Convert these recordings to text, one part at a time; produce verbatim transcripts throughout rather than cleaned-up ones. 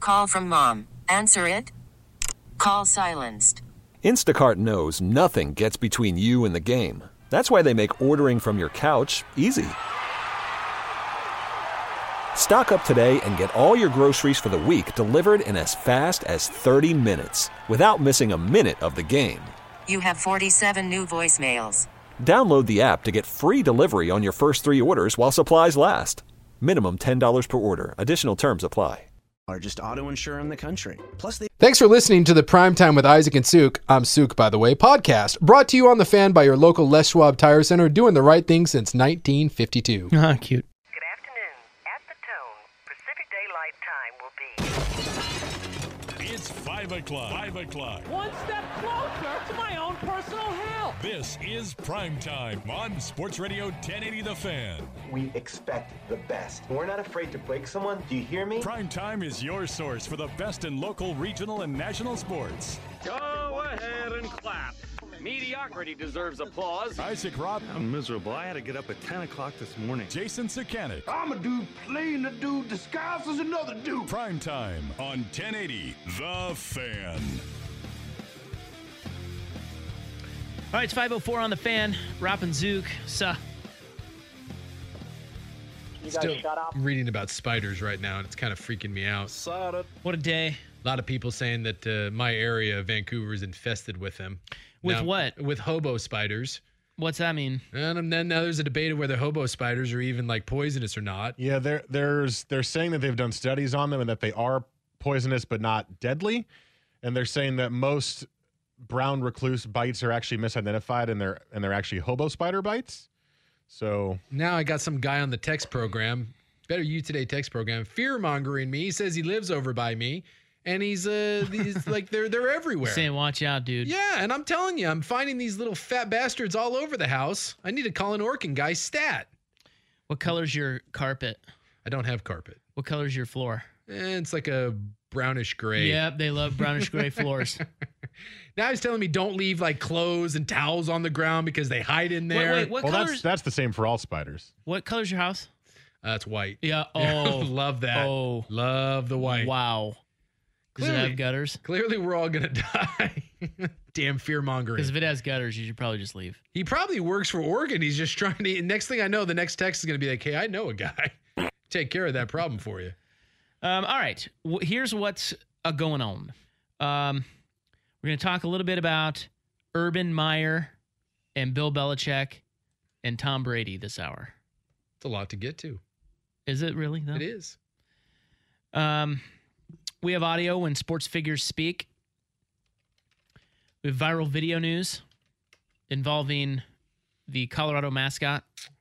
Call from mom. Answer it. Call silenced. Instacart knows nothing gets between you and the game. That's why they make ordering from your couch easy. Stock up today and get all your groceries for the week delivered in as fast as thirty minutes without missing a minute of the game. You have forty-seven new voicemails. Download the app to get free delivery on your first three orders while supplies last. Minimum ten dollars per order. Additional terms apply. Largest auto insurer in the country. Plus, they. Thanks for listening to the Primetime with Isaac and Suk. I'm Suk, by the way, podcast brought to you on the Fan by your local Les Schwab Tire Center, doing the right thing since nineteen fifty-two. Ah, cute. Good afternoon. At the tone, Pacific Daylight Time will be. It's five o'clock. Five o'clock. One step closer to my own personal hell. This is Primetime on Sports Radio ten eighty The Fan. We expect the best. We're not afraid to break someone. Do you hear me? Primetime is your source for the best in local, regional, and national sports. Go ahead and clap. Mediocrity deserves applause. Isaac Robb. I'm miserable. I had to get up at ten o'clock this morning. Jason Sakanik. I'm a dude playing a dude disguised as another dude. Primetime on ten eighty The Fan. All right, it's five oh four on the Fan. Rob and Zook. So. You guys Still shut up. reading about spiders right now, and it's kind of freaking me out. What a day. A lot of people saying that uh, my area, Vancouver, is infested with them. With Now, what? With hobo spiders. What's that mean? And then now there's a debate of whether hobo spiders are even like poisonous or not. Yeah, there, there's they're saying that they've done studies on them and that they are poisonous but not deadly. And they're saying that most brown recluse bites are actually misidentified and they're and they're actually hobo spider bites. So now I got some guy on the text program, Better You Today text program, fear mongering me. He says he lives over by me. And he's uh, he's like they're they're everywhere. Saying, watch out, dude. Yeah, and I'm telling you, I'm finding these little fat bastards all over the house. I need to call an Orkin guy stat. What color's your carpet? I don't have carpet. What color's your floor? Eh, it's like a brownish gray. Yep, they love brownish gray floors. Now he's telling me don't leave like clothes and towels on the ground because they hide in there. Wait, wait, what well, color's, that's that's the same for all spiders. What color's your house? Uh, it's white. Yeah. Oh, love that. Oh, love the white. Wow. Does Clearly, it have gutters? Clearly, we're all gonna die. Damn fear mongering. Because if it has gutters, you should probably just leave. He probably works for Oregon. He's just trying to. Next thing I know, the next text is gonna be like, "Hey, I know a guy. Take care of that problem for you." Um, all right. W- here's what's uh, going on. Um, we're gonna talk a little bit about Urban Meyer and Bill Belichick and Tom Brady this hour. It's a lot to get to. Is it really, though? It is. Um. We have audio when sports figures speak. We have viral video news involving the Colorado mascot.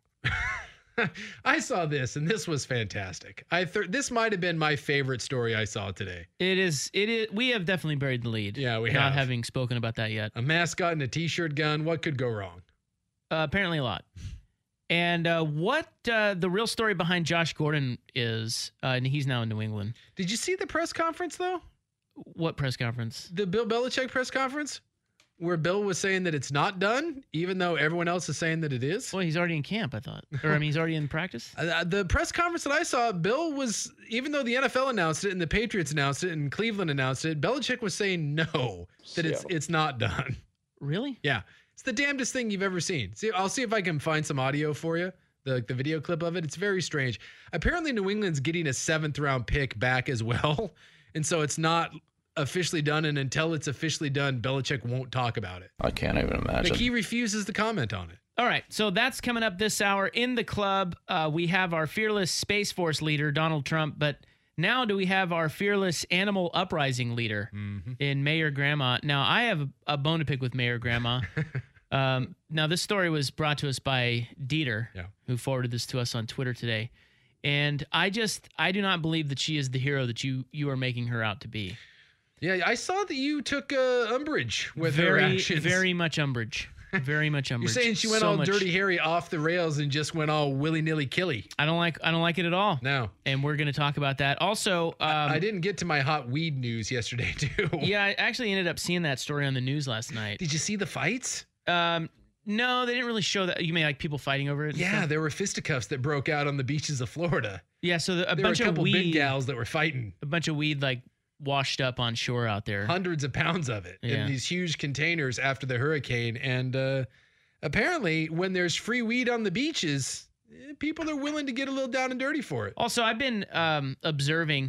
I saw this, and this was fantastic. I th- This might have been my favorite story I saw today. It is. It is. We have definitely buried the lead. Yeah, we not have. having spoken about that yet. A mascot and a T-shirt gun. What could go wrong? Uh, apparently a lot. And uh, what uh, the real story behind Josh Gordon is, uh, and he's now in New England. Did you see the press conference, though? What press conference? The Bill Belichick press conference, where Bill was saying that it's not done, even though everyone else is saying that it is. Well, he's already in camp, I thought. Or, I mean, he's already in practice? Uh, the press conference that I saw, Bill was, even though the N F L announced it and the Patriots announced it and Cleveland announced it, Belichick was saying no, that it's it's not done. Really? Yeah. It's the damnedest thing you've ever seen. See, I'll see if I can find some audio for you, the, the video clip of it. It's very strange. Apparently, New England's getting a seventh round pick back as well. And so it's not officially done. And until it's officially done, Belichick won't talk about it. I can't even imagine. Like, he refuses to comment on it. All right. So that's coming up this hour in the club. Uh, we have our fearless Space Force leader, Donald Trump. But now do we have our fearless animal uprising leader mm-hmm. in Mayor Grandma. Now, I have a bone to pick with Mayor Grandma. um, now, this story was brought to us by Dieter, yeah. who forwarded this to us on Twitter today. And I just, I do not believe that she is the hero that you you are making her out to be. Yeah, I saw that you took uh, umbrage with very, her actions. Very much umbrage. Very much umbrage. You're saying she went so all much. Dirty Harry off the rails and just went all willy-nilly killy. I don't like I don't like it at all. No. And we're going to talk about that. Also, um, I, I didn't get to my hot weed news yesterday, too. Yeah, I actually ended up seeing that story on the news last night. Did you see the fights? Um, no, they didn't really show that. You mean like people fighting over it? Yeah, there were fisticuffs that broke out on the beaches of Florida. Yeah, so the, a there bunch were a couple of weed big gals that were fighting. A bunch of weed like washed up on shore out there. Hundreds of pounds of it Yeah. in these huge containers after the hurricane. And uh, apparently, when there's free weed on the beaches, eh, people are willing to get a little down and dirty for it. Also, I've been um, observing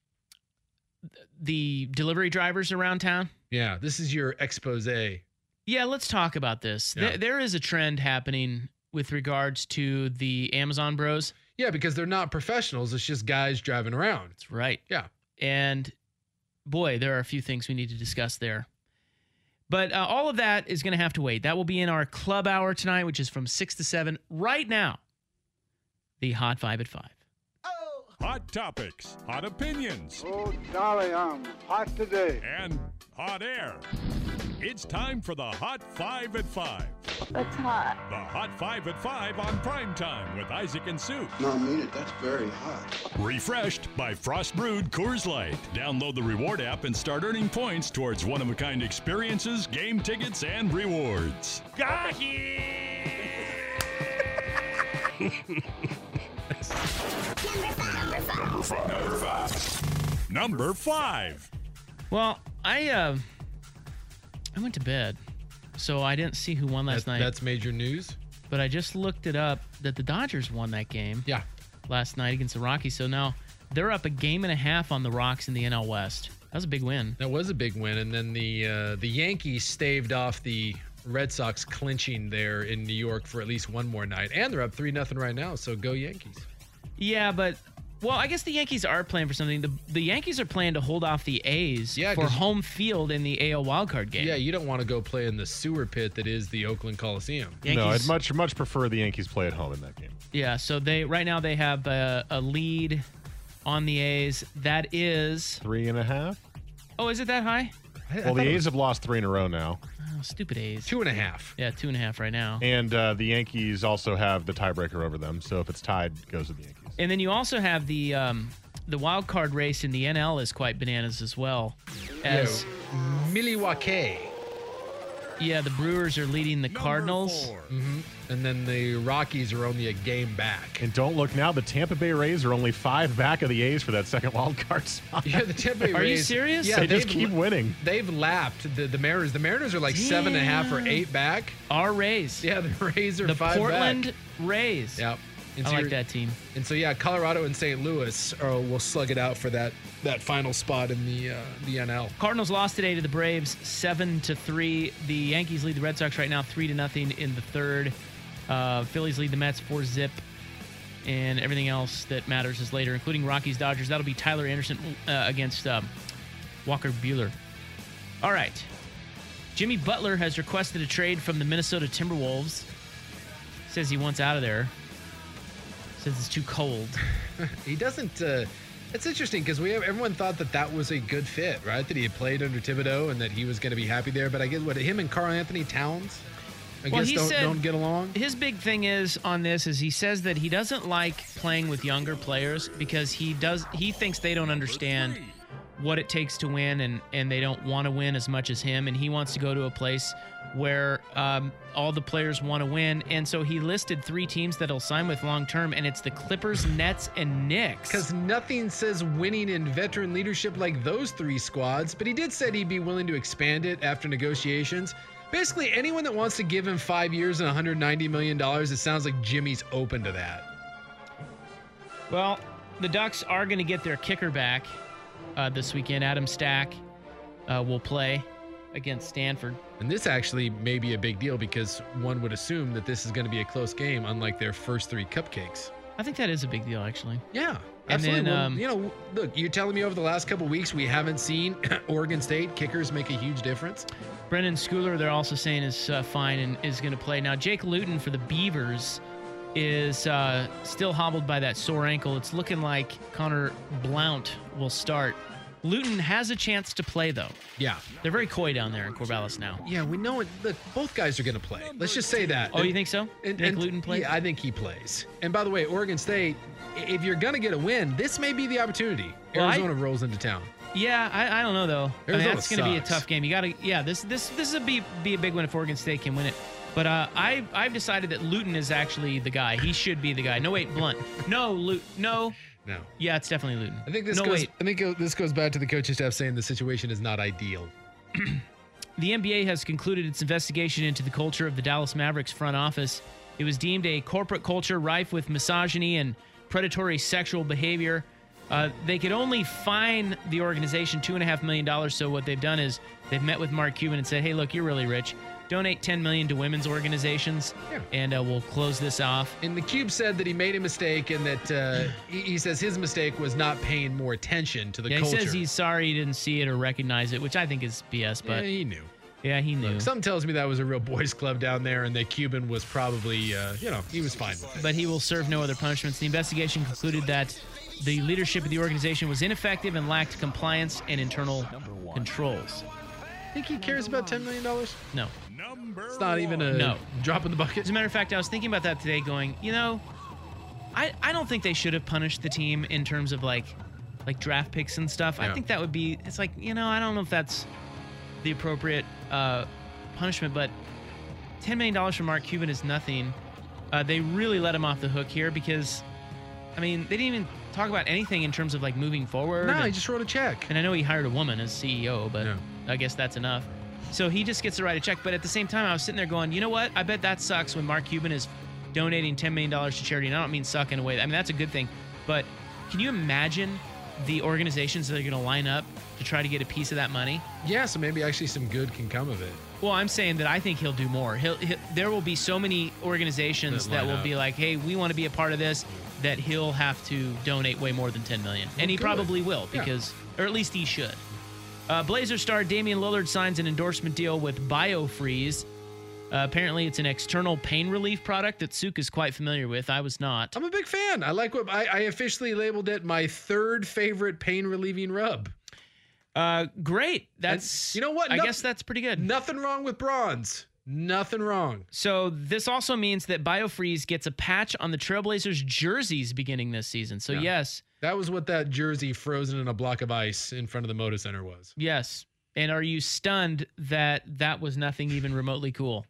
the delivery drivers around town. Yeah, this is your expose. Yeah, let's talk about this. Yeah. There, there is a trend happening with regards to the Amazon bros. Yeah, because they're not professionals. It's just guys driving around. That's right. Yeah. And boy, there are a few things we need to discuss there. But uh, all of that is going to have to wait. That will be in our club hour tonight, which is from six to seven. Right now, the Hot Five at five. Hot topics, hot opinions, Oh, golly, I'm hot today. and hot air. It's time for the Hot Five at Five. That's hot. The Hot Five at Five on Prime Time with Isaac and Sue. No, I mean it. That's very hot. Refreshed by Frost Brewed Coors Light. Download the Reward app and start earning points towards one-of-a-kind experiences, game tickets, and rewards. Got Number five. Number five. Number five. Well, I uh, I went to bed, so I didn't see who won last That- night. That's major news. But I just looked it up that the Dodgers won that game. Yeah. Last night against the Rockies. So now they're up a game and a half on the Rocks in the N L West. That was a big win. That was a big win. And then the uh, the Yankees staved off the Red Sox clinching there in New York for at least one more night. And they're up three nothing right now. So go Yankees. Yeah, but well, I guess the Yankees are playing for something. The the Yankees are playing to hold off the A's Yeah, for 'cause- home field in the A L wildcard game. Yeah, you don't want to go play in the sewer pit that is the Oakland Coliseum. No, I'd Yankees- much much prefer the Yankees play at home in that game. Yeah, so they right now they have a, a lead on the A's. That is Three and a half. oh, is it that high? Well, the A's have lost three in a row now, Oh, stupid A's. Two and a half. Yeah, two and a half right now. and uh, the Yankees also have the tiebreaker over them. So if it's tied, it goes to the Yankees. And then you also have the um, the wild card race in the N L is quite bananas as well. As Milwaukee. yeah, the Brewers are leading the Cardinals. Mm-hmm. And then the Rockies are only a game back. And don't look now, the Tampa Bay Rays are only five back of the A's for that second wild card spot. Yeah, the Tampa Bay Are you Rays- serious? Yeah, they just they've keep la- winning. They've lapped the, the Mariners. The Mariners are like seven and a half or eight back. Our Rays. Yeah, the Rays are The five Portland back. Rays. Yep. And I so like you're- that team. And so yeah, Colorado and Saint Louis uh, will slug it out for that that final spot in the uh, the N L. Cardinals lost today to the Braves, seven to three. The Yankees lead the Red Sox right now, three to nothing in the third. Uh, Phillies lead the Mets four zip, and everything else that matters is later, including Rockies Dodgers. That'll be Tyler Anderson uh, against um, Walker Buehler. All right, Jimmy Butler has requested a trade from the Minnesota Timberwolves. Says he wants out of there. Says it's too cold. He doesn't. Uh, it's interesting because we have, everyone thought that that was a good fit, right? That he had played under Thibodeau and that he was going to be happy there. But I guess what him and Karl Anthony Towns, I Well, guess he don't, said- don't get along. His big thing is on this is he says that he doesn't like playing with younger players because he does he thinks they don't understand what it takes to win and and they don't want to win as much as him, and he wants to go to a place where um, all the players want to win. And so he listed three teams that he'll sign with long term, and it's the Clippers, Nets, and Knicks. Because nothing says winning in veteran leadership like those three squads. But he did say he'd be willing to expand it after negotiations. Basically, anyone that wants to give him five years and one hundred ninety million dollars, it sounds like Jimmy's open to that. Well, the Ducks are going to get their kicker back uh, this weekend. Adam Stack uh, will play against Stanford. And this actually may be a big deal because one would assume that this is going to be a close game, unlike their first three cupcakes. I think that is a big deal, actually. Yeah, And absolutely. then, Well, um, you know, look, you're telling me over the last couple of weeks we haven't seen Oregon State kickers make a huge difference. Brendan Schooler, they're also saying, is uh, fine and is going to play. Now, Jake Luton for the Beavers is uh, still hobbled by that sore ankle. It's looking like Connor Blount will start. Luton has a chance to play, though. Yeah. They're very coy down there in Corvallis now. Yeah, we know it. Look, both guys are going to play. Let's just say that. Oh, you think so? And, You think and- Luton plays? Yeah, I think he plays. And by the way, Oregon State, i- if you're going to get a win, this may be the opportunity. Well, I- Arizona rolls into town. Yeah, I, I don't know though. I mean, Arizona that's going to be a sucks. tough game. You got to, yeah. This this this is a be be a big win if Oregon State can win it. But uh, I I've decided that Luton is actually the guy. He should be the guy. No, wait, Blunt. No, Lu- No, No. Yeah, it's definitely Luton. I think this no, goes. wait. I think this goes back to the coaching staff saying the situation is not ideal. The N B A has concluded its investigation into the culture of the Dallas Mavericks front office. It was deemed a corporate culture rife with misogyny and predatory sexual behavior. Uh, they could only fine the organization two and a half million dollars. So what they've done is they've met with Mark Cuban and said, "Hey, look, you're really rich. Donate ten million dollars to women's organizations, yeah. and uh, we'll close this off." And the Cube said that he made a mistake, and that uh, he, he says his mistake was not paying more attention to the yeah, culture. He says he's sorry he didn't see it or recognize it, which I think is B S. But yeah, he knew. Yeah, he knew. Look, something tells me that was a real boys' club down there, and that Cuban was probably, uh, you know, he was fine with it. But he will serve no other punishments. The investigation concluded that the leadership of the organization was ineffective and lacked compliance and internal controls. Think he cares about ten million dollars? No. It's not even a no. drop in the bucket? As a matter of fact, I was thinking about that today going, you know, I, I don't think they should have punished the team in terms of like like draft picks and stuff. Yeah. I think that would be, it's like, you know, I don't know if that's the appropriate uh, punishment, but ten million dollars from Mark Cuban is nothing. Uh, they really let him off the hook here because, I mean, they didn't even talk about anything in terms of like moving forward. No, and, he just wrote a check. And I know he hired a woman as C E O, but yeah. I guess that's enough. So he just gets to write a check. But at the same time, I was sitting there going, you know what? I bet that sucks when Mark Cuban is donating ten million dollars to charity. And I don't mean suck in a way. I mean, that's a good thing. But can you imagine the organizations that are going to line up to try to get a piece of that money? Yeah, so maybe actually some good can come of it. Well, I'm saying that I think he'll do more. He'll, he'll there will be so many organizations that, That line will up. be like, hey, we want to be a part of this, that he'll have to donate way more than ten million dollars. And he good. probably will Yeah. because, or at least he should. Uh, Blazers star Damian Lillard signs an endorsement deal with BioFreeze. Uh, apparently, it's an external pain relief product that Suk is quite familiar with. I was not. I'm a big fan. I like what I, I officially labeled it my third favorite pain relieving rub. Uh, great. That's, And you know what? I No- guess that's pretty good. Nothing wrong with bronze. Nothing wrong. So this also means that BioFreeze gets a patch on the Trailblazers jerseys beginning this season. So Yeah. yes. That was what that jersey frozen in a block of ice in front of the Moda Center was. Yes. And are you stunned that that was nothing even remotely cool?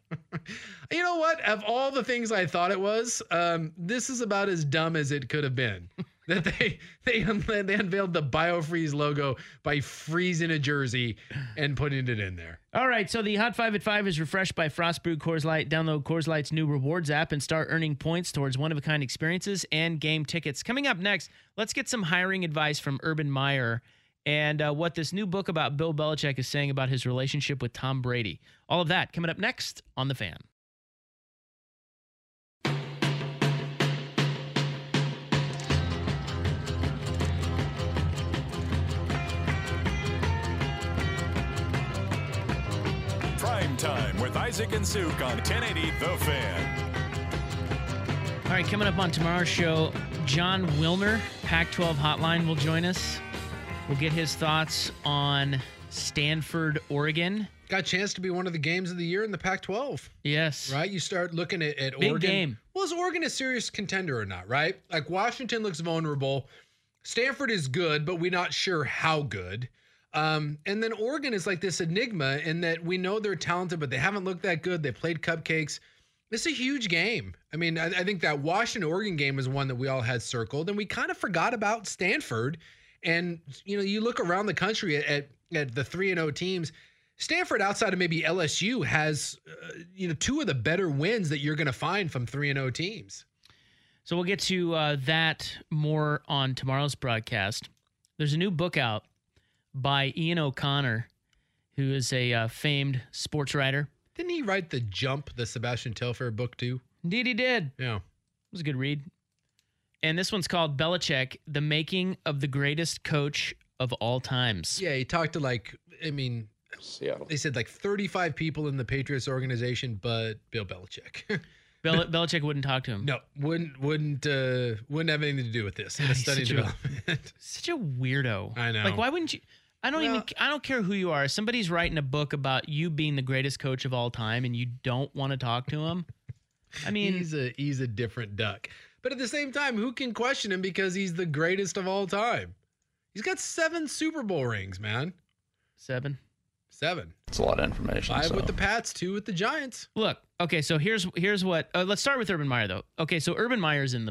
You know what? Of all the things I thought it was, um, this is about as dumb as it could have been. That they they they unveiled the BioFreeze logo by freezing a jersey and putting it in there. All right, so the Hot Five at Five is refreshed by Frost Brewed Coors Light. Download Coors Light's new rewards app and start earning points towards one-of-a-kind experiences and game tickets. Coming up next, let's get some hiring advice from Urban Meyer and uh, what this new book about Bill Belichick is saying about his relationship with Tom Brady. All of that coming up next on The Fan. Prime Time with Isaac and Suk on ten eighty The Fan. All right, coming up on tomorrow's show, John Wilner, Pac twelve Hotline, will join us. We'll get his thoughts on Stanford, Oregon. Got a chance to be one of the games of the year in the Pac twelve. Yes. Right? You start looking at, at Big Oregon. game. Well, is Oregon a serious contender or not, right? Like Washington looks vulnerable. Stanford is good, but we're not sure how good. Um, and then Oregon is like this enigma in that we know they're talented, but they haven't looked that good. They played cupcakes. It's a huge game. I mean, I, I think that Washington-Oregon game is one that we all had circled, and we kind of forgot about Stanford. And, you know, you look around the country at, at, at the three and oh teams, Stanford, outside of maybe L S U, has, uh, you know, two of the better wins that you're going to find from three and oh teams. So we'll get to uh, that more on tomorrow's broadcast. There's a new book out by Ian O'Connor, who is a uh, famed sports writer. Didn't he write The Jump, the Sebastian Telfair book too? Indeed he did. Yeah. It was a good read. And this one's called Belichick, The Making of the Greatest Coach of All Times. Yeah, he talked to like, I mean, Seattle. They said like thirty-five people in the Patriots organization, but Bill Belichick. Bel- Belichick wouldn't talk to him. No, wouldn't wouldn't uh, wouldn't have anything to do with this. In a He's study such a- development. Such a weirdo. I know. Like, why wouldn't you? I don't Well- even. I don't care who you are. If somebody's writing a book about you being the greatest coach of all time, and you don't want to talk to him. I mean, he's a he's a different duck. But at the same time, who can question him because he's the greatest of all time? He's got seven Super Bowl rings, man. Seven. Seven. It's a lot of information. Five so. with the Pats, two with the Giants. Look, okay, so here's here's what. Uh, let's start with Urban Meyer though. Okay, so Urban Meyer's in the book,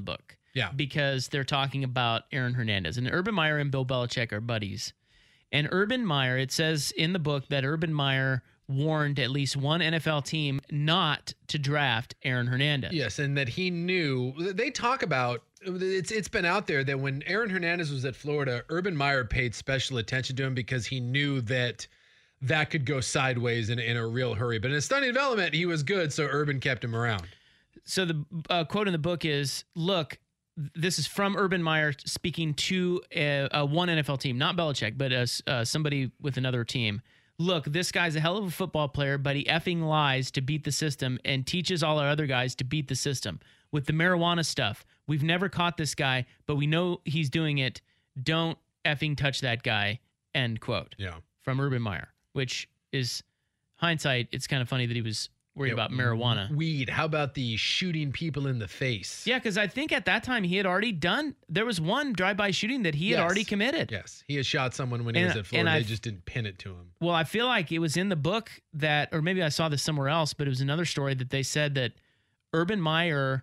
Yeah. Because they're talking about Aaron Hernandez. And Urban Meyer and Bill Belichick are buddies. And Urban Meyer, it says in the book that Urban Meyer warned at least one N F L team not to draft Aaron Hernandez. Yes, and that he knew. They talk about, it's it's been out there that when Aaron Hernandez was at Florida, Urban Meyer paid special attention to him because he knew that that could go sideways in, in a real hurry. But in a stunning development, he was good, so Urban kept him around. So the uh, quote in the book is, look, this is from Urban Meyer speaking to a, a one N F L team, not Belichick, but uh, uh, somebody with another team. Look, this guy's a hell of a football player, but he effing lies to beat the system and teaches all our other guys to beat the system. With the marijuana stuff, we've never caught this guy, but we know he's doing it. Don't effing touch that guy, end quote. Yeah. From Urban Meyer, which is hindsight. It's kind of funny that he was worried Yeah, about marijuana. Weed. How about the shooting people in the face? Yeah, because I think at that time he had already done, there was one drive-by shooting that he had Yes. already committed. Yes. He had shot someone when he And- was at Florida. and They I've- just didn't pin it to him. Well, I feel like it was in the book that, or maybe I saw this somewhere else, but it was another story that they said that Urban Meyer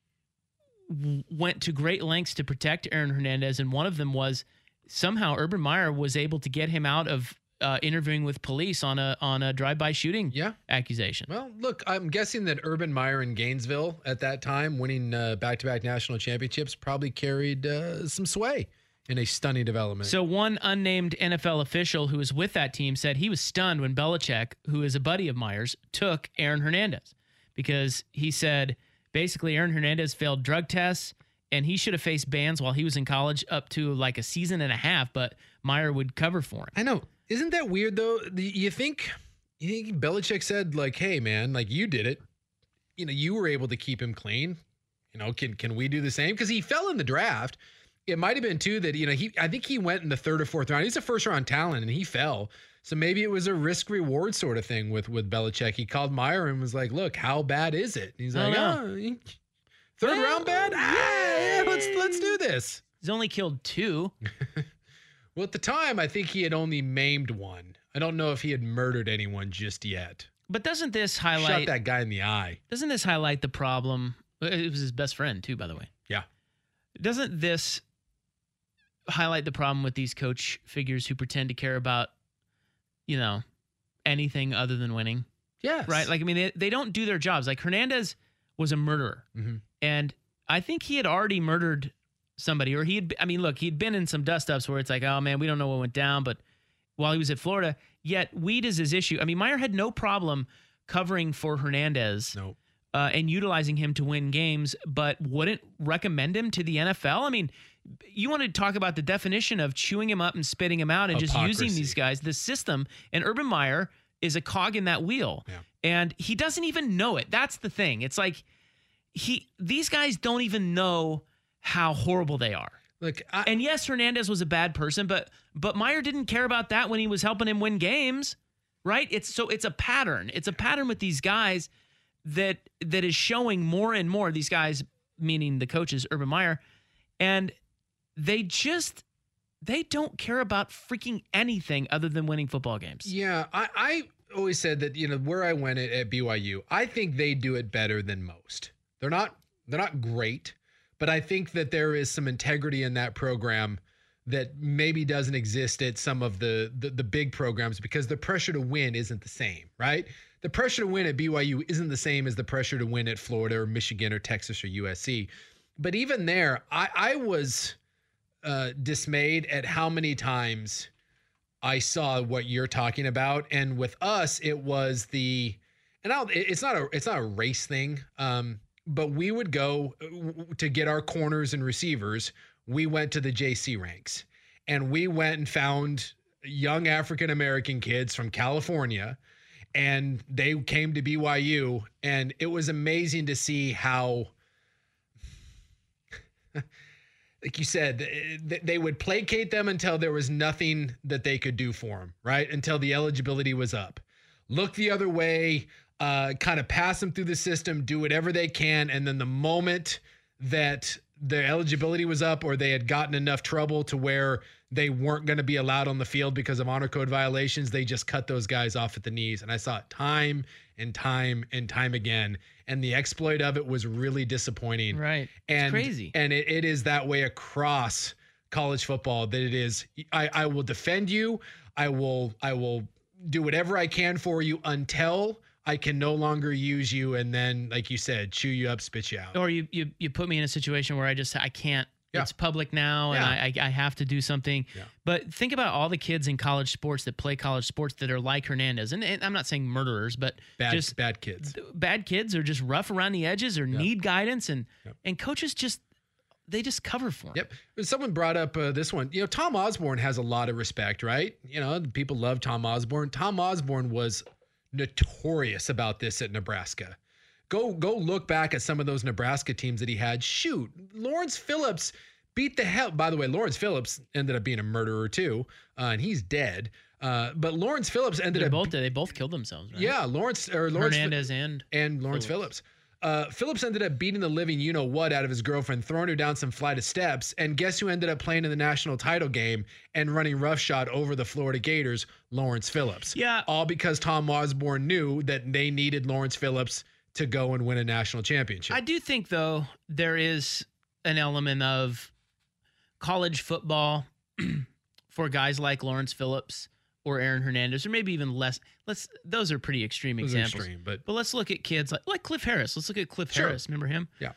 w- went to great lengths to protect Aaron Hernandez, and one of them was somehow Urban Meyer was able to get him out of uh, interviewing with police on a on a drive-by shooting yeah. accusation. Well, look, I'm guessing that Urban Meyer in Gainesville at that time, winning uh, back-to-back national championships, probably carried uh, some sway in a stunning development. So one unnamed N F L official who was with that team said he was stunned when Belichick, who is a buddy of Myers, took Aaron Hernandez because he said basically Aaron Hernandez failed drug tests and he should have faced bans while he was in college up to like a season and a half, but Meyer would cover for him. I know. Isn't that weird though? The- You think you think Belichick said like, "Hey man, like you did it. You know, you were able to keep him clean. You know, can can we do the same?" Because he fell in the draft. It might have been too that, you know, he I think he went in the third or fourth round. He's a first round talent and he fell. So maybe it was a risk reward sort of thing with with Belichick. He called Meyer and was like, "Look, how bad is it?" And he's like, "Oh, third round bad? Ah, yeah, let's let's do this." He's only killed two. Well, at the time, I think he had only maimed one. I don't know if he had murdered anyone just yet. But doesn't this highlight Shot that guy in the eye. Doesn't this highlight the problem? It was his best friend too, by the way. Yeah. Doesn't this highlight the problem with these coach figures who pretend to care about, you know, anything other than winning? Yes. Right? Like, I mean, they, they don't do their jobs. Like, Hernandez was a murderer. Mm-hmm. And I think he had already murdered somebody, or he had, I mean, look, he'd been in some dust ups where it's like, oh man, we don't know what went down, but while he was at Florida, yet weed is his issue. I mean, Meyer had no problem covering for Hernandez no. uh, and utilizing him to win games, but wouldn't recommend him to the N F L. I mean, you want to talk about the definition of chewing him up and spitting him out and Hypocrisy. just using these guys, the system, and Urban Meyer is a cog in that wheel. Yeah. And he doesn't even know it. That's the thing. It's like he these guys don't even know how horrible they are. Look, I, and yes, Hernandez was a bad person, but but Meyer didn't care about that when he was helping him win games, right? It's so it's a pattern. It's a pattern with these guys that that is showing more and more. These guys, meaning the coaches, Urban Meyer, and they just they don't care about freaking anything other than winning football games. Yeah, I, I always said that, you know, where I went at, at B Y U, I think they do it better than most. They're not they're not great. But I think that there is some integrity in that program that maybe doesn't exist at some of the, the the big programs because the pressure to win isn't the same, right? The pressure to win at B Y U isn't the same as the pressure to win at Florida or Michigan or Texas or U S C. But even there, I, I was uh, dismayed at how many times I saw what you're talking about. And with us, it was the, and I'll, it's not a it's not a race thing. Um, But we would go to get our corners and receivers. We went to the J C ranks and we went and found young African-American kids from California and they came to B Y U. And it was amazing to see how, like you said, they would placate them until there was nothing that they could do for them, right? Until the eligibility was up. Look the other way. Uh, kind of pass them through the system, do whatever they can, and then the moment that the eligibility was up or they had gotten enough trouble to where they weren't going to be allowed on the field because of honor code violations, they just cut those guys off at the knees. And I saw it time and time and time again. And the exploit of it was really disappointing. Right. And, it's crazy. And it, it is that way across college football that it is. I, I will defend you. I will, I will do whatever I can for you until I can no longer use you. And then, like you said, chew you up, spit you out. Or you, you, you put me in a situation where I just, I can't, Yeah. it's public now and Yeah. I, I have to do something. Yeah. But think about all the kids in college sports that play college sports that are like Hernandez. And, and I'm not saying murderers, but Bad, just bad kids. bad kids are just rough around the edges or Yep. need guidance. And, Yep. and coaches just, they just cover for them. Yep. Someone brought up uh, this one. You know, Tom Osborne has a lot of respect, right? You know, people love Tom Osborne. Tom Osborne was notorious about this at Nebraska. Go go look back at some of those Nebraska teams that he had. Shoot, Lawrence Phillips beat the hell. By the way, Lawrence Phillips ended up being a murderer too, uh, and he's dead. Uh, but Lawrence Phillips ended They're up both they both killed themselves, right? Yeah, Lawrence or Lawrence Hernandez and and Lawrence Phillips. Phillips. Uh, Phillips ended up beating the living you know what out of his girlfriend, throwing her down some flight of steps, and guess who ended up playing in the national title game and running roughshod over the Florida Gators? Lawrence Phillips. Yeah, all because Tom Osborne knew that they needed Lawrence Phillips to go and win a national championship. I do think though there is an element of college football for guys like Lawrence Phillips or Aaron Hernandez, or maybe even less. Let's those are pretty extreme Those are examples. extreme, but but let's look at kids like like Cliff Harris. Let's look at Cliff Sure. Harris. Remember him? Yeah.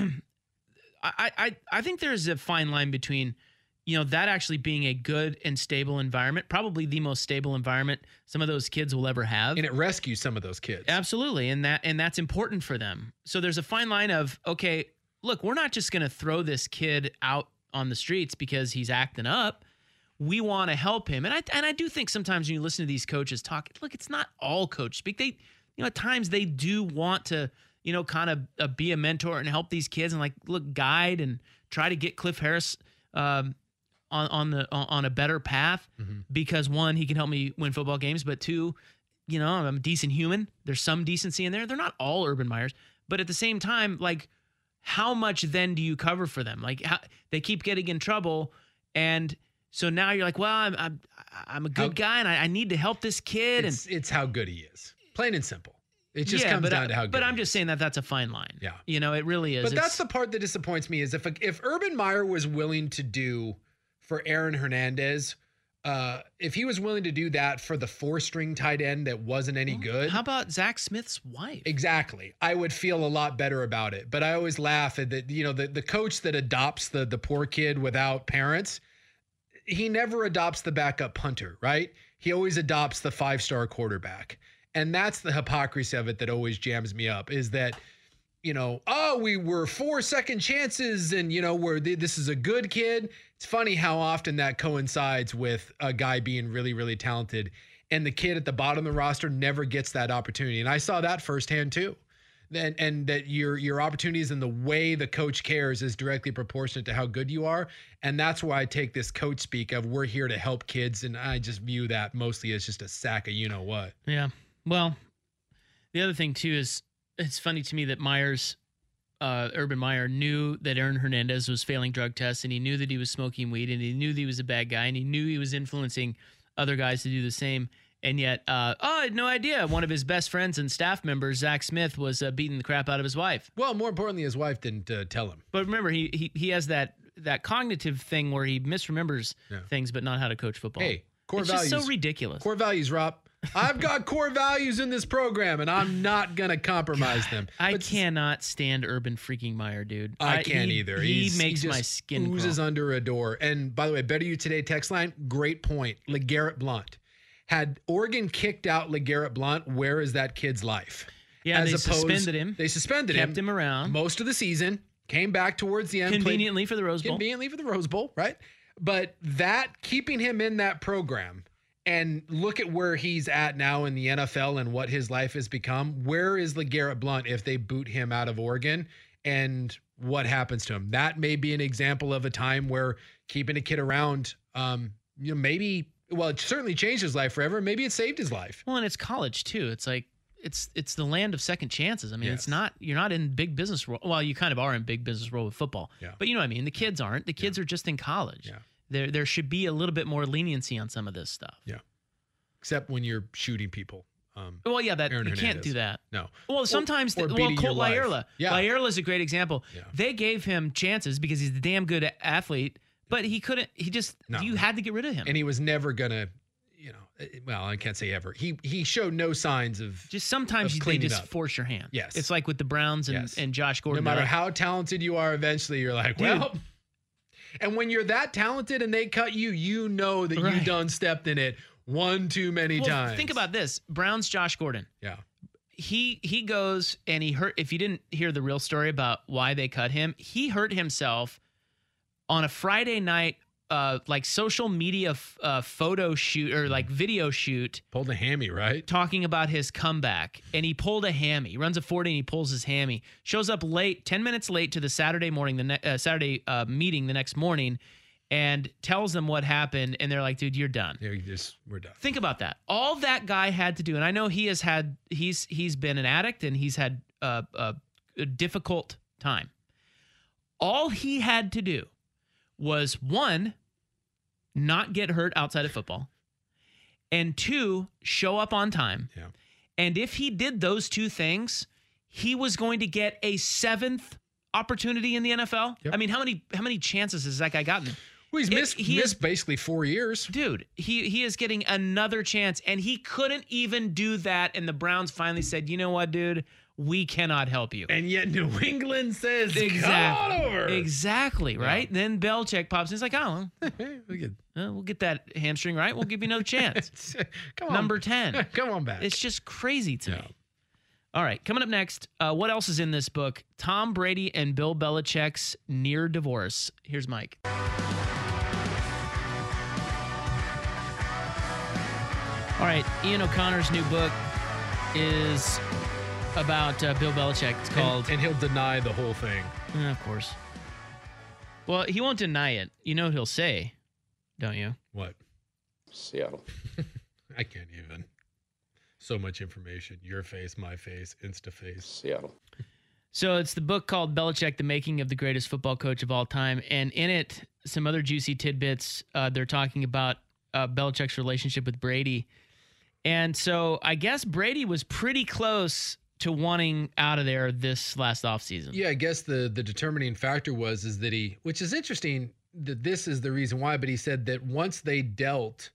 I, I I think there's a fine line between, you know, that actually being a good and stable environment, probably the most stable environment some of those kids will ever have. and it rescues some of those kids. Absolutely. And that and that's important for them. So there's a fine line of, okay, look, we're not just going to throw this kid out on the streets because he's acting up. We want to help him. And I and I do think sometimes when you listen to these coaches talk, look, it's not all coach speak. They, you know, at times they do want to, you know, kind of uh, be a mentor and help these kids and like, look, guide and try to get Cliff Harris um, on on the on a better path Mm-hmm. because one, he can help me win football games, but two, you know, I'm a decent human. There's some decency in there. They're not all Urban Meyers, but at the same time, like, how much then do you cover for them? Like, how, they keep getting in trouble, and so now you're like, well, I'm I'm, I'm a good How- guy, and I, I need to help this kid. It's, and it's how good he is. Plain and simple. It just yeah, comes but down I, to how good But he I'm is. just saying that that's a fine line. Yeah. You know, it really is. But It's- that's the part that disappoints me is if if Urban Meyer was willing to do for Aaron Hernandez, uh, if he was willing to do that for the four string tight end that wasn't any good. How about Zach Smith's wife? Exactly. I would feel a lot better about it. But I always laugh at that, you know, the, the coach that adopts the the poor kid without parents, he never adopts the backup punter, right? He always adopts the five-star quarterback. And that's the hypocrisy of it that always jams me up is that, you know, oh, we were four second chances and, you know, we're this is a good kid. It's funny how often that coincides with a guy being really, really talented and the kid at the bottom of the roster never gets that opportunity. And I saw that firsthand too. And, and that your your opportunities and the way the coach cares is directly proportionate to how good you are. And that's why I take this coach speak of we're here to help kids. And I just view that mostly as just a sack of you know what. Yeah. Well, the other thing too is it's funny to me that Myers, uh, Urban Meyer knew that Aaron Hernandez was failing drug tests, and he knew that he was smoking weed, and he knew that he was a bad guy, and he knew he was influencing other guys to do the same. And yet, uh, oh, I had no idea. One of his best friends and staff members, Zach Smith, was uh, beating the crap out of his wife. Well, more importantly, his wife didn't uh, tell him. But remember, he he he has that that cognitive thing where he misremembers Yeah. things, but not how to coach football. Hey, core it's values. just so ridiculous. Core values, Rob. I've got core values in this program, and I'm not going to compromise them. I But cannot stand Urban freaking Meyer, dude. I can't he, either. He He's- makes he my just skin oozes crawl. under a door. And by the way, Better You Today text line, great point. LeGarrette Blount. Had Oregon kicked out LeGarrette Blount, where is that kid's life? Yeah, they suspended him. They suspended him. Kept him around. Most of the season. Came back towards the end. played- Conveniently for the Rose Bowl. Conveniently for the Rose Bowl, right? But that, keeping him in that program, and look at where he's at now in the N F L and what his life has become. Where is LeGarrette Blount if they boot him out of Oregon? And what happens to him? That may be an example of a time where keeping a kid around, um, you know, maybe, well, it certainly changed his life forever. Maybe it saved his life. Well, and it's college too. It's like it's it's the land of second chances. I mean, Yes. it's not you're not in big business role. Well, you kind of are in big business role with football. Yeah. But you know what I mean? The kids aren't. The kids are just in college. Yeah. There there should be a little bit more leniency on some of this stuff. Yeah. Except when you're shooting people. Um, Well, yeah, that Aaron you can't Hernandez. do that. No. Well, sometimes or the, well, beating your Colt wife. Laierla. Yeah. Laierla is a great example. Yeah. They gave him chances because he's a damn good athlete, but he couldn't. He just No. you had to get rid of him. And he was never gonna, you know, eh, well, I can't say ever. He he showed no signs of just sometimes of you, they cleaning just up. force your hand. Yes. It's like with the Browns and, Yes. and Josh No Gordon. matter They're like, how talented you are, eventually you're like, Dude. well. And when you're that talented and they cut you, you know that you Right. done stepped in it one too many well, times. think about this: Browns Josh Gordon. Yeah. He he goes and he hurt. If you didn't hear the real story about why they cut him, he hurt himself on a Friday night, uh, like social media f- uh, photo shoot or like video shoot. Pulled a hammy, right? Talking about his comeback, and he pulled a hammy. He runs a forty and he pulls his hammy. Shows up late, ten minutes late to the Saturday morning, the ne- uh, Saturday uh, meeting the next morning, and tells them what happened. And they're like, "Dude, you're done." Yeah, you just we're done. Think about that. All that guy had to do, and I know he has had he's he's been an addict and he's had uh, a, a difficult time. All he had to do was one, not get hurt outside of football, and two, show up on time. Yeah. And if he did those two things, he was going to get a seventh opportunity in the N F L. Yep. I mean, how many how many chances has that guy gotten? Well, he's It- missed, he missed is- basically four years. Dude, he he is getting another chance, and he couldn't even do that. And the Browns finally said, "You know what, dude? We cannot help you." And yet New England says, Exactly. come on over. Exactly, right? Then Belichick pops in. He's like, "Oh, We could- uh, we'll get that hamstring right. We'll give you another chance." come on. Number ten. Come on back. It's just crazy to Yeah. me. All right, coming up next, uh, what else is in this book? Tom Brady and Bill Belichick's near divorce. Here's Mike. All right, Ian O'Connor's new book is about uh, Bill Belichick. It's called... and, and he'll deny the whole thing. Uh, of course. Well, he won't deny it. You know what he'll say, don't you? What? Seattle. I can't even. So much information. Your face, my face, Insta face. Seattle. So it's the book called Belichick, The Making of the Greatest Football Coach of All Time. And in it, some other juicy tidbits. Uh, they're talking about uh, Belichick's relationship with Brady. And so I guess Brady was pretty close to wanting out of there this last offseason. Yeah, I guess the the determining factor was is that he, which is interesting that this is the reason why, but he said that once they dealt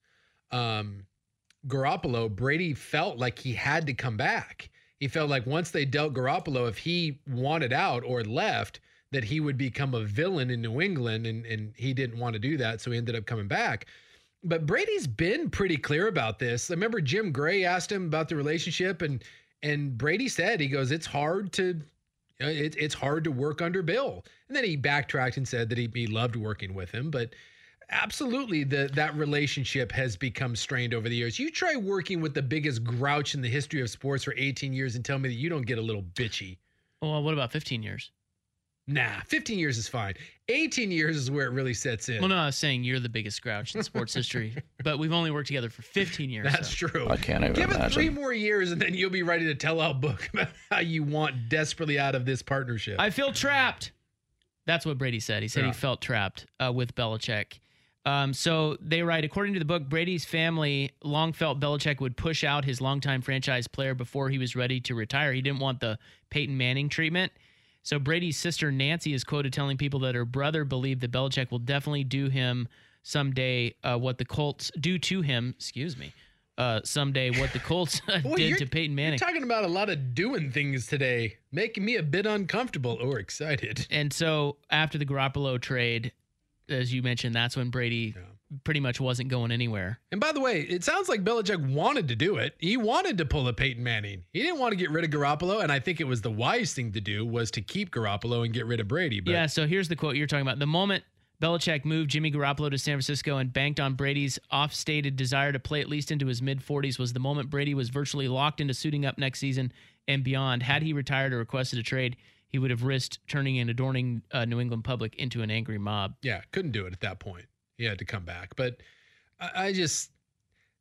um, Garoppolo, Brady felt like he had to come back. He felt like once they dealt Garoppolo, if he wanted out or left, that he would become a villain in New England, and, and he didn't want to do that, so he ended up coming back. But Brady's been pretty clear about this. I remember Jim Gray asked him about the relationship, and and Brady said, he goes, it's hard to, you know, it, it's hard to work under Bill. And then he backtracked and said that he, he loved working with him. But absolutely, the, that relationship has become strained over the years. You try working with the biggest grouch in the history of sports for eighteen years and tell me that you don't get a little bitchy. Well, what about fifteen years? Nah, fifteen years is fine. eighteen years is where it really sets in. Well, no, I was saying you're the biggest grouch in sports history, but we've only worked together for fifteen years. That's so. true. I can't even Give it imagine. three more years, and then you'll be ready to tell our book about how you want desperately out of this partnership. I feel trapped. That's what Brady said. He said Yeah. he felt trapped uh, with Belichick. Um, so they write, according to the book, Brady's family long felt Belichick would push out his longtime franchise player before he was ready to retire. He didn't want the Peyton Manning treatment. So Brady's sister Nancy is quoted telling people that her brother believed that Belichick will definitely do him someday uh, what the Colts do to him. Excuse me. Uh, someday what the Colts Boy, did you're- to Peyton Manning. You're talking about a lot of doing things today, making me a bit uncomfortable or excited. And so after the Garoppolo trade, as you mentioned, that's when Brady Yeah. pretty much wasn't going anywhere. And by the way, it sounds like Belichick wanted to do it. He wanted to pull a Peyton Manning. He didn't want to get rid of Garoppolo, and I think it was the wise thing to do was to keep Garoppolo and get rid of Brady. But Yeah, so here's the quote you're talking about. The moment Belichick moved Jimmy Garoppolo to San Francisco and banked on Brady's off-stated desire to play at least into his mid-forties was the moment Brady was virtually locked into suiting up next season and beyond. Had he retired or requested a trade, he would have risked turning an adoring uh, New England public into an angry mob. yeah, couldn't do it at that point. He had to come back. But I, I just,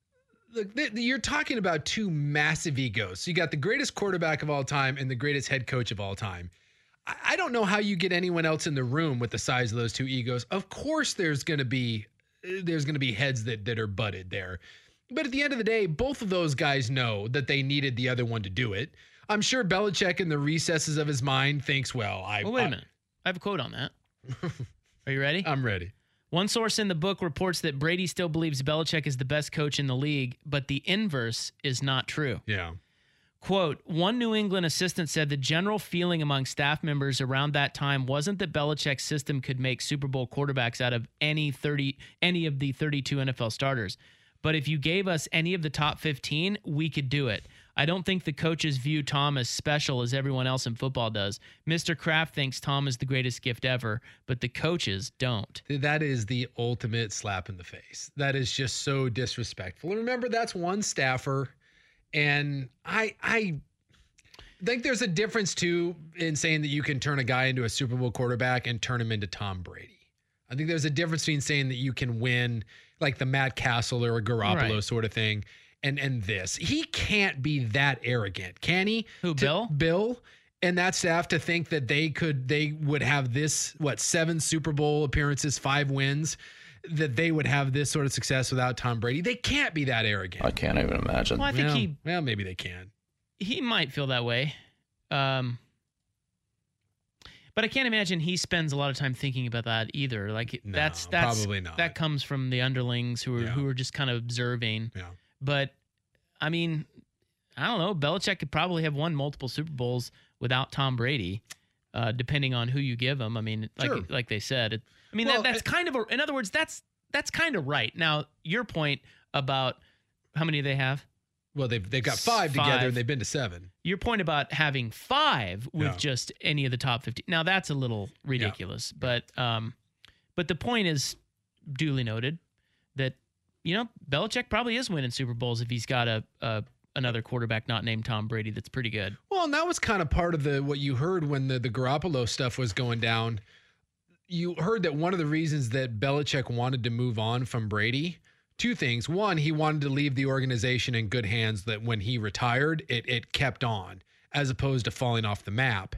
look, th- you're talking about two massive egos. So you got the greatest quarterback of all time and the greatest head coach of all time. I, I don't know how you get anyone else in the room with the size of those two egos. Of course, there's going to be there's going to be heads that that are butted there. But at the end of the day, both of those guys know that they needed the other one to do it. I'm sure Belichick in the recesses of his mind thinks, well, I... Well, wait I, a minute. I have a quote on that. Are you ready? I'm ready. One source in the book reports that Brady still believes Belichick is the best coach in the league, but the inverse is not true. Yeah. Quote, one New England assistant said the general feeling among staff members around that time wasn't that Belichick's system could make Super Bowl quarterbacks out of any thirty any of the thirty-two N F L starters. But if you gave us any of the top fifteen, we could do it. I don't think the coaches view Tom as special as everyone else in football does. Mister Kraft thinks Tom is the greatest gift ever, but the coaches don't. That is the ultimate slap in the face. That is just so disrespectful. Remember, that's one staffer, and I I think there's a difference, too, in saying that you can turn a guy into a Super Bowl quarterback and turn him into Tom Brady. I think there's a difference between saying that you can win like the Matt Castle or a Garoppolo Right. sort of thing and and this. He can't be that arrogant, can he? Who, To- Bill? Bill and that staff to think that they could they would have this, what, seven Super Bowl appearances, five wins, that they would have this sort of success without Tom Brady. They can't be that arrogant. I can't even imagine. Well, I think well, he well, maybe they can. he might feel that way. Um, but I can't imagine he spends a lot of time thinking about that either. Like No, that's that's probably not. that comes from the underlings who are Yeah. who are just kind of observing. Yeah. But I mean, I don't know. Belichick could probably have won multiple Super Bowls without Tom Brady, uh, depending on who you give him. I mean, like Sure. like they said, it, I mean Well, that, that's it- kind of a, in other words, that's that's kind of right. Now, your point about how many they have. Well, they've they've got five, Five. together and they've been to seven. Your point about having five with Yeah. just any of the top fifty. Now that's a little ridiculous, but um, but the point is duly noted that you know Belichick probably is winning Super Bowls if he's got a, a another quarterback not named Tom Brady that's pretty good. Well, and that was kind of part of the what you heard when the the Garoppolo stuff was going down. You heard that one of the reasons that Belichick wanted to move on from Brady, two things. One, he wanted to leave the organization in good hands, that when he retired, it it kept on as opposed to falling off the map.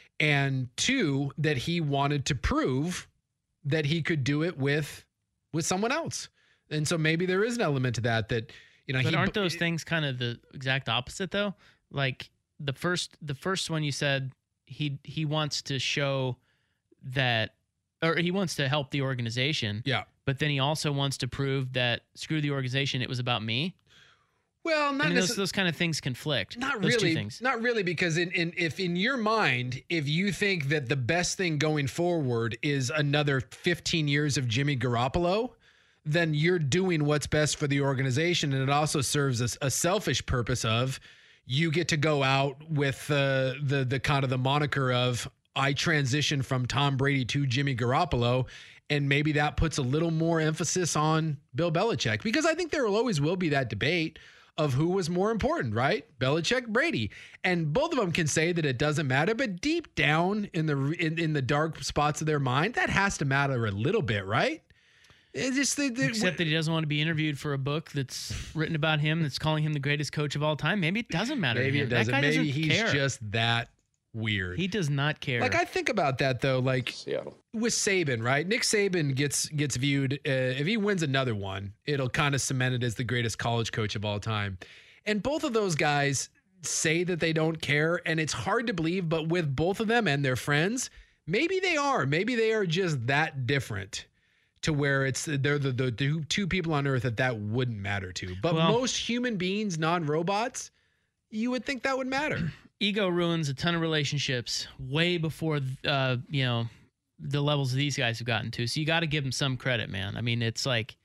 And two, that he wanted to prove that he could do it with with someone else. And so maybe there is an element to that that, you know, But he, aren't those things kind of the exact opposite though? Like the first the first one you said he he wants to show that, or he wants to help the organization. Yeah. But then he also wants to prove that screw the organization, it was about me. Well, not I mean, those, necess- those kind of things conflict. Not those two really. things. Not really, because in, in if in your mind, if you think that the best thing going forward is another fifteen years of Jimmy Garoppolo, then you're doing what's best for the organization, and it also serves as a selfish purpose of you get to go out with uh, the the kind of the moniker of I transition from Tom Brady to Jimmy Garoppolo. And maybe that puts a little more emphasis on Bill Belichick, because I think there will always will be that debate of who was more important, right? Belichick, Brady. And both of them can say that it doesn't matter, but deep down in the in, in the dark spots of their mind, that has to matter a little bit, right? It's just the, the, Except that he doesn't want to be interviewed for a book that's written about him, that's calling him the greatest coach of all time. Maybe it doesn't matter maybe to him. it doesn't. That guy Maybe doesn't he's care. just that weird. He does not care. Like I think about that though, like Seattle. with Saban, right? Nick Saban gets gets viewed. Uh, if he wins another one, it'll kind of cement it as the greatest college coach of all time. And both of those guys say that they don't care, and it's hard to believe. But with both of them and their friends, maybe they are. Maybe they are just that different, to where it's they're the, the two, two people on earth that that wouldn't matter to. But Well- most human beings, non-robots, you would think that would matter. Ego ruins a ton of relationships way before uh, you know the levels these guys have gotten to. So you got to give them some credit, man. I mean, it's like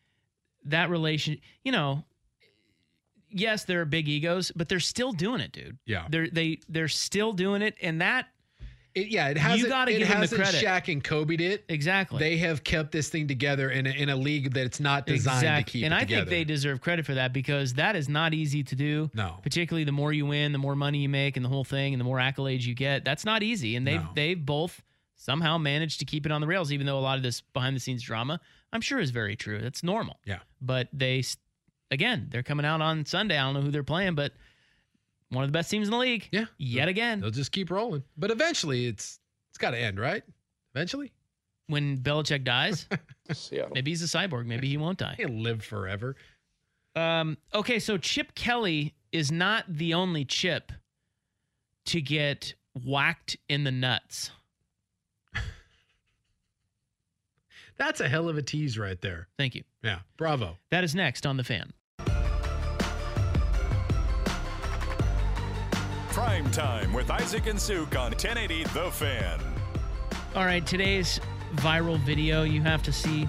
that relation. You know, yes, there are big egos, but they're still doing it, dude. Yeah. they're they they're still doing it, and that It, yeah, it hasn't. You gotta it give them the hasn't credit. Shaq and Kobe'd it. exactly They have kept this thing together in a, in a league that's not designed exact- to keep and it I together. think they deserve credit for that, because that is not easy to do. No. Particularly the more you win, the more money you make, and the whole thing, and the more accolades you get. That's not easy, and they've No. they've both somehow managed to keep it on the rails. Even though a lot of this behind the scenes drama, I'm sure, is very true. That's normal. Yeah. But they, s- again, they're coming out on Sunday. I don't know who they're playing, but one of the best teams in the league. Yeah. Yet again. They'll just keep rolling. But eventually it's it's got to end, right? Eventually. When Belichick dies, maybe he's a cyborg. Maybe he won't die. He'll live forever. Um, okay, so Chip Kelly is not the only Chip to get whacked in the nuts. That's a hell of a tease right there. Thank you. Yeah, bravo. That is next on The Fan. Prime Time with Isaac and Suk on ten eighty The Fan. All right, today's viral video you have to see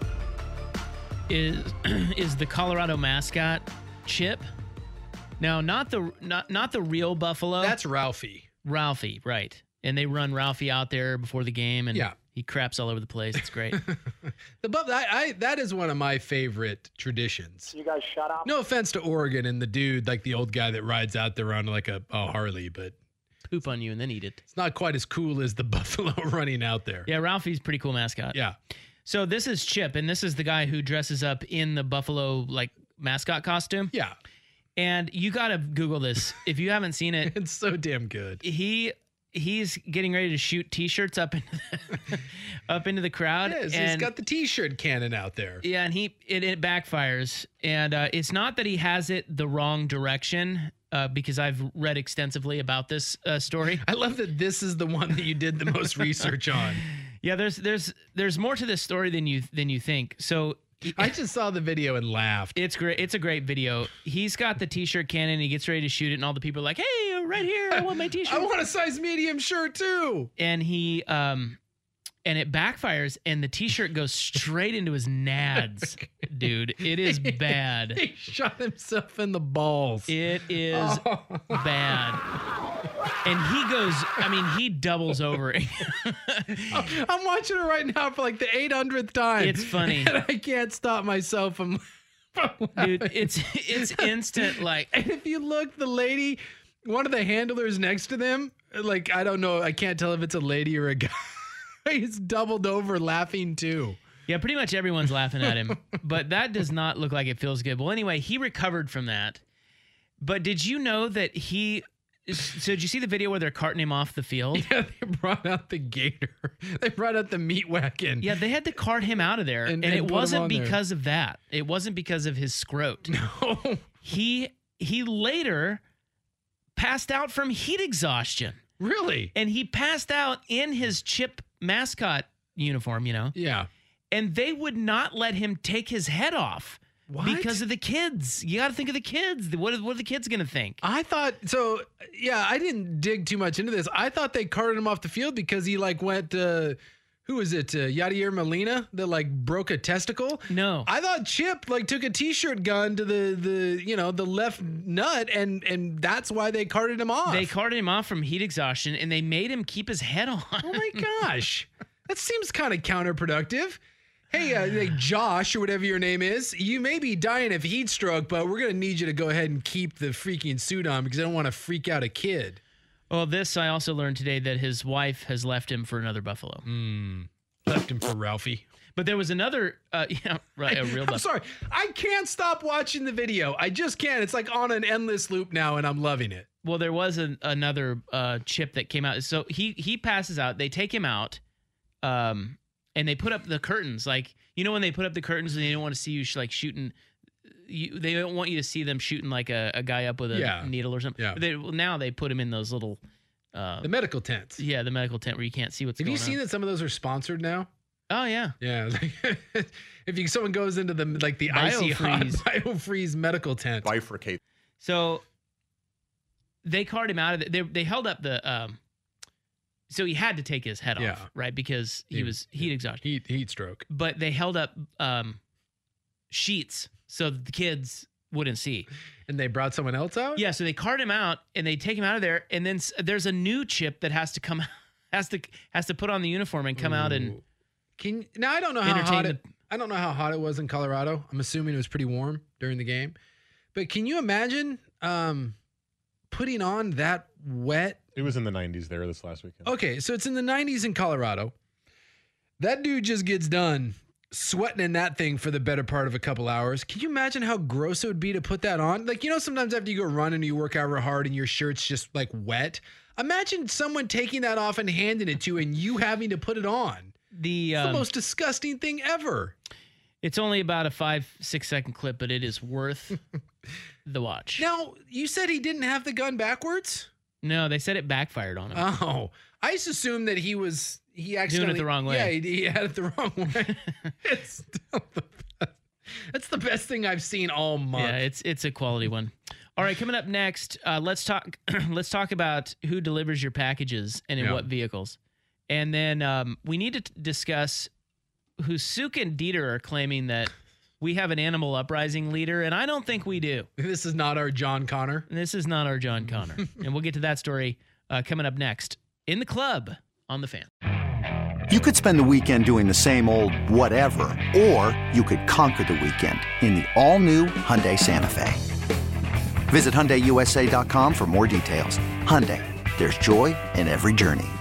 is is the Colorado mascot Chip. Now, not the not not the real buffalo. That's Ralphie. Ralphie, right? And they run Ralphie out there before the game, and yeah. he craps all over the place. It's great. the buff, I, I that is one of my favorite traditions. You guys shut up. No offense to Oregon and the dude, like the old guy that rides out there on like a, a Harley, but poop on you and then eat it. It's not quite as cool as the buffalo running out there. Yeah, Ralphie's pretty cool mascot. Yeah. So this is Chip, and this is the guy who dresses up in the buffalo like mascot costume. Yeah. And you got to Google this if you haven't seen it. It's so damn good. He he's getting ready to shoot T-shirts up into the, up into the crowd. Yes, and, he's got the T-shirt cannon out there. Yeah, and he it, it backfires. And uh, it's not that he has it the wrong direction. Uh, because I've read extensively about this uh, story. I love that this is the one that you did the most research on. Yeah, there's there's there's more to this story than you than you think. So I just saw the video and laughed. It's great. It's a great video. He's got the T-shirt cannon. He gets ready to shoot it, and all the people are like, "Hey, right here! I want my T-shirt. I want a size medium shirt too." And he um, and it backfires, and the T-shirt goes straight into his nads, dude. It is bad. He shot himself in the balls. It is oh. bad. And he goes, I mean, he doubles over. I'm watching it right now for like the eight hundredth time. It's funny. And I can't stop myself from, from dude, it's it's instant. Like, and if you look, the lady, one of the handlers next to them, like, I don't know, I can't tell if it's a lady or a guy. He's doubled over laughing too. Yeah, pretty much everyone's laughing at him. But that does not look like it feels good. Well, anyway, he recovered from that. But did you know that he... So did you see the video where they're carting him off the field? Yeah, they brought out the gator. They brought out the meat wagon. Yeah, they had to cart him out of there. And, and, and it wasn't because there. of that. It wasn't because of his scrote. No. He he later passed out from heat exhaustion. Really? And he passed out in his Chip mascot uniform, you know? Yeah. And they would not let him take his head off. What? Because of the kids. You got to think of the kids. What are, what are the kids going to think? I thought, so, yeah, I didn't dig too much into this. I thought they carted him off the field because he, like, went, uh, who was it, uh, Yadier Molina that, like, broke a testicle? No. I thought Chip, like, took a T-shirt gun to the, the you know, the left nut, and, and that's why they carted him off. They carted him off from heat exhaustion, and they made him keep his head on. Oh, my gosh. That seems kind of counterproductive. Hey, uh, like Josh or whatever your name is, you may be dying of heat stroke, but we're going to need you to go ahead and keep the freaking suit on because I don't want to freak out a kid. Well, this, I also learned today that his wife has left him for another buffalo. Mm, left him for Ralphie. But there was another, uh, yeah, right, a real I'm buffalo. sorry. I can't stop watching the video. I just can't. It's like on an endless loop now, and I'm loving it. Well, there was an, another uh, Chip that came out. So he he passes out. They take him out. Um... And they put up the curtains, like, you know, when they put up the curtains and they don't want to see you sh- like shooting, you, they don't want you to see them shooting like a, a guy up with a yeah. needle or something. Yeah. But they, well, now they put them in those little, uh, the medical tents. Yeah, the medical tent where you can't see what's Have going on. Have you seen that some of those are sponsored now? Oh yeah, yeah. If you someone goes into the like the icy hot BioFreeze medical tent, bifurcate. So they carted him out of it. They they held up the. Um, So he had to take his head yeah. off, right? Because he, he was heat yeah. exhausted. Heat, heat stroke. But they held up um, sheets so that the kids wouldn't see. And they brought someone else out? Yeah, so they cart him out, and they take him out of there, and then there's a new Chip that has to come has to has to put on the uniform and come Ooh. out and Can now I don't know how hot it, the, I don't know how hot it was in Colorado. I'm assuming it was pretty warm during the game. But can you imagine um, putting on that wet? It was in the nineties there this last weekend. Okay, so it's in the nineties in Colorado. That dude just gets done sweating in that thing for the better part of a couple hours. Can you imagine how gross it would be to put that on? Like, you know, sometimes after you go run and you work out real hard and your shirt's just like wet. Imagine someone taking that off and handing it to you and you having to put it on. The, it's um, the most disgusting thing ever. It's only about a five, six second clip, but it is worth the watch. Now, you said he didn't have the gun backwards? No, they said it backfired on him. Oh, I just assumed that he was, he actually doing it the wrong way. Yeah, he, he had it the wrong way. It's still the best. That's the best thing I've seen all month. Yeah, it's it's a quality one. All right, coming up next, uh, let's talk. let's talk about who delivers your packages and in Yeah. what vehicles, and then um, we need to t- discuss who Suk and Dieter are claiming that we have an animal uprising leader, and I don't think we do. This is not our John Connor. This is not our John Connor, and we'll get to that story uh, coming up next in the club on the Fan. You could spend the weekend doing the same old whatever, or you could conquer the weekend in the all-new Hyundai Santa Fe. Visit Hyundai U S A dot com for more details. Hyundai, there's joy in every journey.